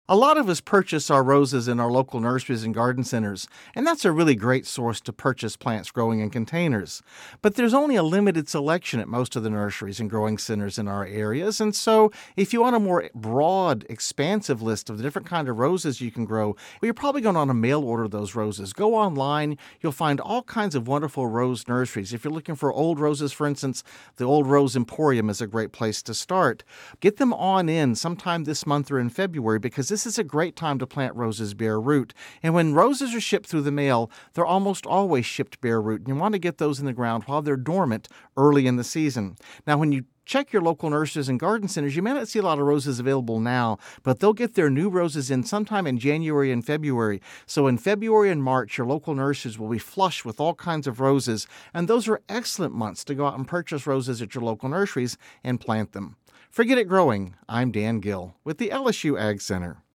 A lot of us purchase our roses in our local nurseries and garden centers, and that's a really great source to purchase plants growing in containers. But there's only a limited selection at most of the nurseries and growing centers in our areas, and so if you want a more broad, expansive list of the different kind of roses you can grow, well, you're probably going to want to mail order those roses. Go online, you'll find all kinds of wonderful rose nurseries. If you're looking for old roses, for instance, the Old Rose Emporium is a great place to start. Get them on in sometime this month or in February, because this is a great time to plant roses bare root. And when roses are shipped through the mail, they're almost always shipped bare root. And you want to get those in the ground while they're dormant early in the season. Now, when you check your local nurseries and garden centers, you may not see a lot of roses available now, but they'll get their new roses in sometime in January and February. So in February and March, your local nurseries will be flush with all kinds of roses, and those are excellent months to go out and purchase roses at your local nurseries and plant them. For Get It Growing, I'm Dan Gill with the LSU Ag Center.